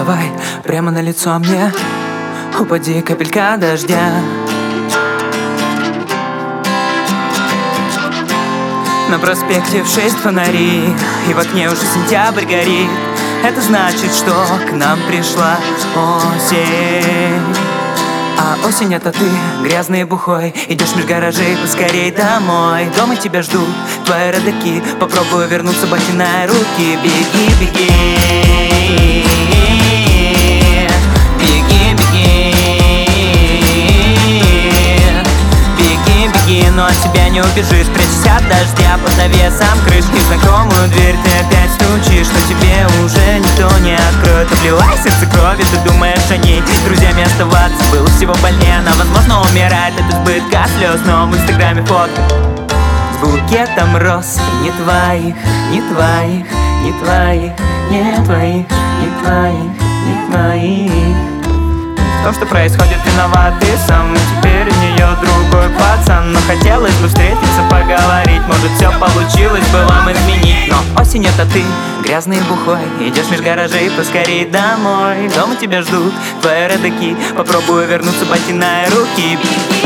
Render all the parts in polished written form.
давай прямо на лицо мне упади капелька дождя. На проспекте в 6 фонари, и в окне уже сентябрь горит. Это значит, что к нам пришла осень. А осень — это ты, грязный и бухой, идешь меж гаражей поскорей домой. Дома тебя ждут твои родаки, попробую вернуться, ботиная руки. Беги, беги, беги, беги, беги, беги, но от тебя не убежишь. Прячься от дождя под навесом крышки, знакомую дверь ты опять стучишь, но тебе уже никто не откроет. Облилась сердце крови, ты думаешь о ней, друзьями оставаться было всего больнее. Она, возможно, умирает от избытка слез, но в инстаграме фотка с букетом роз. Не твоих, не твоих, не твоих, не твоих, не твоих, не твоих. То, что происходит, виноват ты сам. Теперь у нее другой пацан, но хотелось бы встретиться, поговорить. Может, все получилось бы вам изменить. Но осень — это ты, грязный и бухой, идешь меж гаражей поскорей домой. Дома тебя ждут твои родаки, попробую вернуться, ботиная руки.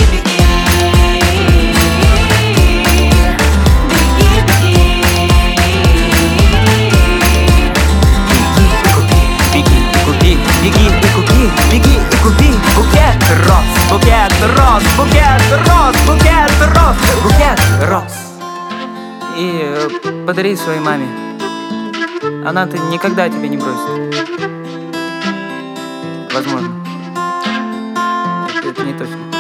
Беги и купи, беги и купи букет роз, букет роз, букет роз, букет роз, букет роз. И подари своей маме. Она-то никогда тебя не бросит. Возможно. Это не точно.